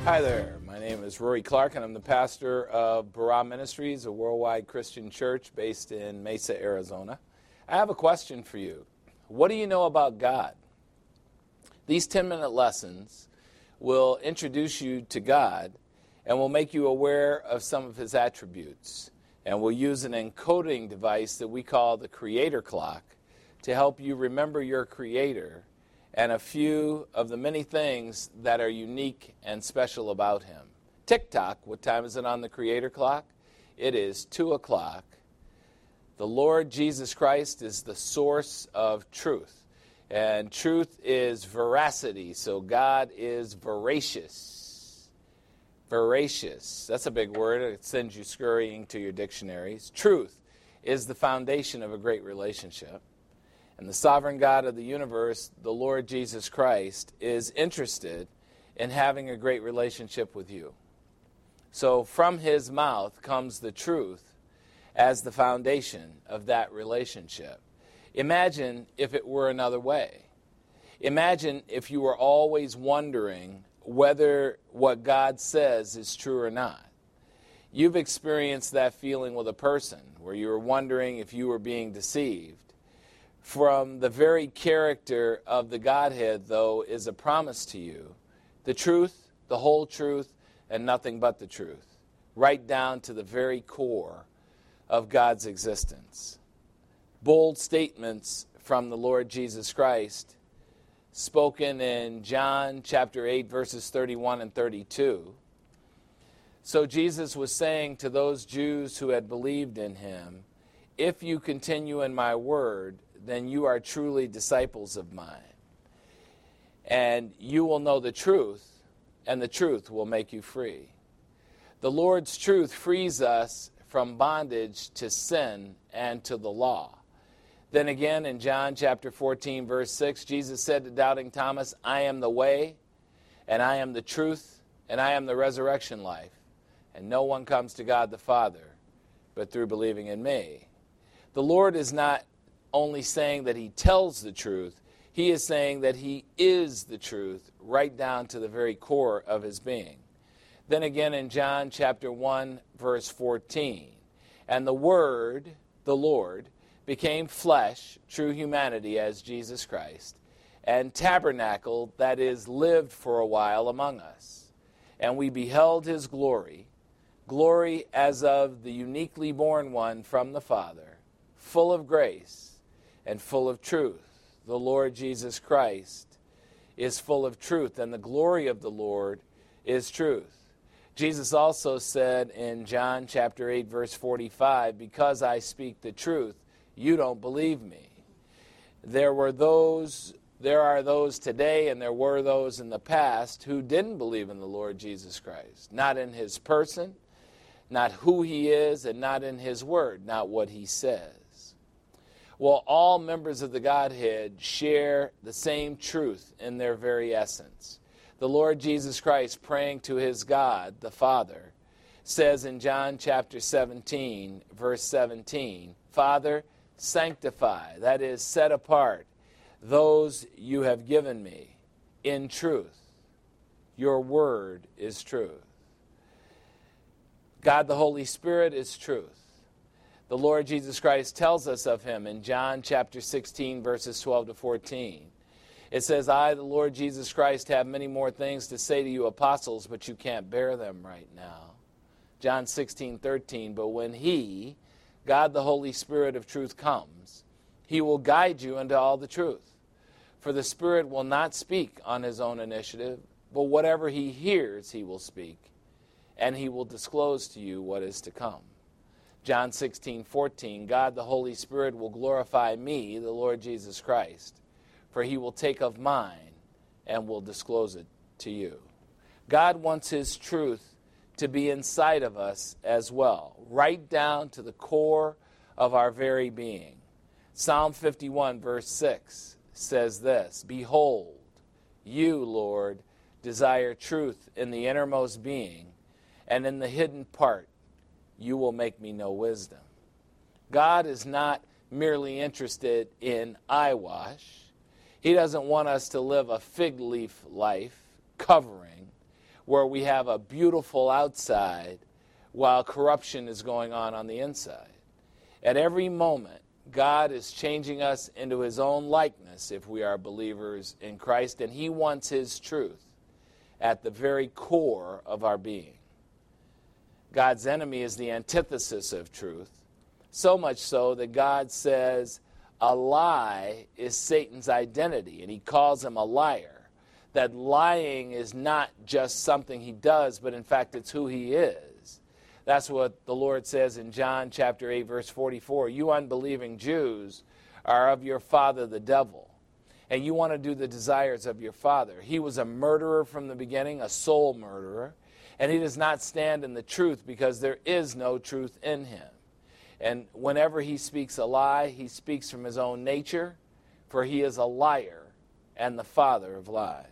Hi there, my name is Rory Clark and I'm the pastor of Barah Ministries, a worldwide Christian church based in Mesa, Arizona. I have a question for you. What do you know about God? These 10-minute lessons will introduce you to God and will make you aware of some of His attributes. And we'll use an encoding device that we call the Creator Clock to help you remember your Creator and a few of the many things that are unique and special about Him. Tick-tock, what time is it on the Creator Clock? It is 2 o'clock. The Lord Jesus Christ is the source of truth. And truth is veracity, so God is veracious. Veracious, that's a big word. It sends you scurrying to your dictionaries. Truth is the foundation of a great relationship. And the sovereign God of the universe, the Lord Jesus Christ, is interested in having a great relationship with you. So from His mouth comes the truth as the foundation of that relationship. Imagine if it were another way. Imagine if you were always wondering whether what God says is true or not. You've experienced that feeling with a person where you were wondering if you were being deceived. From the very character of the Godhead, though, is a promise to you. The truth, the whole truth, and nothing but the truth. Right down to the very core of God's existence. Bold statements from the Lord Jesus Christ, spoken in John chapter 8, verses 31 and 32. So Jesus was saying to those Jews who had believed in Him, "If you continue in my word, then you are truly disciples of mine. And you will know the truth, and the truth will make you free." The Lord's truth frees us from bondage to sin and to the law. Then again in John chapter 14, verse 6, Jesus said to doubting Thomas, "I am the way, and I am the truth, and I am the resurrection life. And no one comes to God the Father but through believing in me." The Lord is not only saying that He tells the truth, He is saying that He is the truth, right down to the very core of His being. Then again in John chapter 1, verse 14, "And the Word, the Lord, became flesh, true humanity as Jesus Christ, and tabernacled, that is, lived for a while among us. And we beheld His glory, glory as of the uniquely born one from the Father, full of grace and full of truth." The Lord Jesus Christ is full of truth, and the glory of the Lord is truth. Jesus also said in John chapter 8, verse 45, "Because I speak the truth, you don't believe me." There are those today, and there were those in the past who didn't believe in the Lord Jesus Christ. Not in His person, not who He is, and not in His word, not what He says. Well, all members of the Godhead share the same truth in their very essence. The Lord Jesus Christ, praying to His God, the Father, says in John chapter 17, verse 17, "Father, sanctify," that is, set apart, "those you have given me in truth. Your word is truth." God the Holy Spirit is truth. The Lord Jesus Christ tells us of Him in John chapter 16, verses 12 to 14. It says, "I, the Lord Jesus Christ, have many more things to say to you apostles, but you can't bear them right now." John 16:13, "But when He, God the Holy Spirit of truth, comes, He will guide you into all the truth. For the Spirit will not speak on His own initiative, but whatever He hears He will speak, and He will disclose to you what is to come." John 16:14, "God the Holy Spirit will glorify me, the Lord Jesus Christ, for He will take of mine and will disclose it to you." God wants His truth to be inside of us as well, right down to the core of our very being. Psalm 51, verse 6 says this, "Behold, you, Lord, desire truth in the innermost being, and in the hidden part you will make me know wisdom." God is not merely interested in eyewash. He doesn't want us to live a fig leaf life, covering. where we have a beautiful outside while corruption is going on the inside. At every moment, God is changing us into his own likeness if we are believers in Christ, and he wants his truth at the very core of our being. God's enemy is the antithesis of truth, so much so that God says a lie is Satan's identity, and he calls him a liar. That lying is not just something he does, but in fact it's who he is. That's what the Lord says in John chapter 8, verse 44. You unbelieving Jews are of your father the devil, and you want to do the desires of your father. He was a murderer from the beginning, a soul murderer, and he does not stand in the truth because there is no truth in him. And whenever he speaks a lie, he speaks from his own nature, for he is a liar and the father of lies.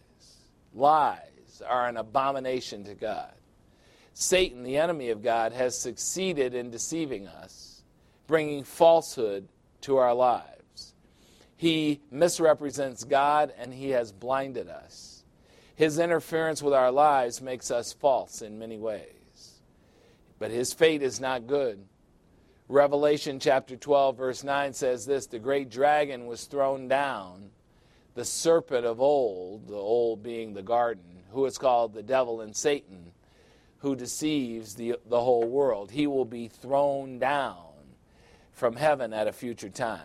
Lies are an abomination to God. Satan, the enemy of God, has succeeded in deceiving us, bringing falsehood to our lives. He misrepresents God, and he has blinded us. His interference with our lives makes us false in many ways. But his fate is not good. Revelation chapter 12, verse 9 says this, the great dragon was thrown down, the serpent of old, the old being the garden, who is called the devil and Satan, who deceives the whole world. He will be thrown down from heaven at a future time.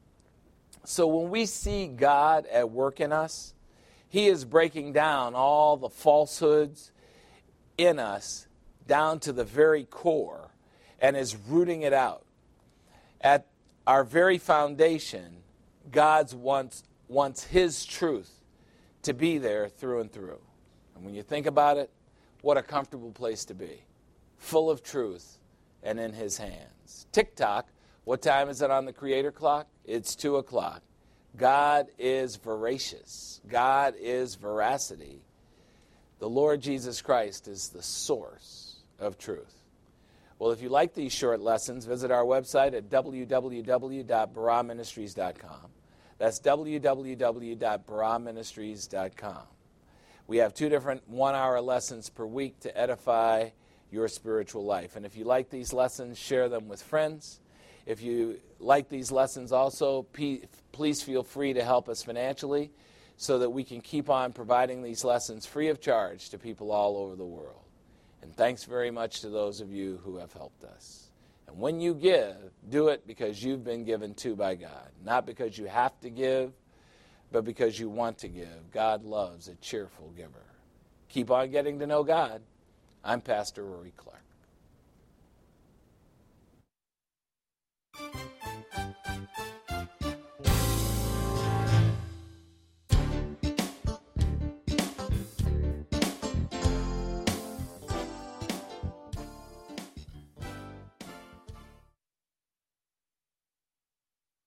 So when we see God at work in us, he is breaking down all the falsehoods in us down to the very core and is rooting it out. At our very foundation, God wants his truth to be there through and through. And when you think about it, what a comfortable place to be. Full of truth and in his hands. Tick-tock, what time is it on the Creator clock? It's 2 o'clock. God is voracious. God is veracity. The Lord Jesus Christ is the source of truth. Well, if you like these short lessons, visit our website at www.barahministries.com. That's www.barahministries.com. We have 2 different 1-hour lessons per week to edify your spiritual life. And if you like these lessons, share them with friends. If you like these lessons also, please feel free to help us financially so that we can keep on providing these lessons free of charge to people all over the world. And thanks very much to those of you who have helped us. And when you give, do it because you've been given to by God. Not because you have to give, but because you want to give. God loves a cheerful giver. Keep on getting to know God. I'm Pastor Rory Clark.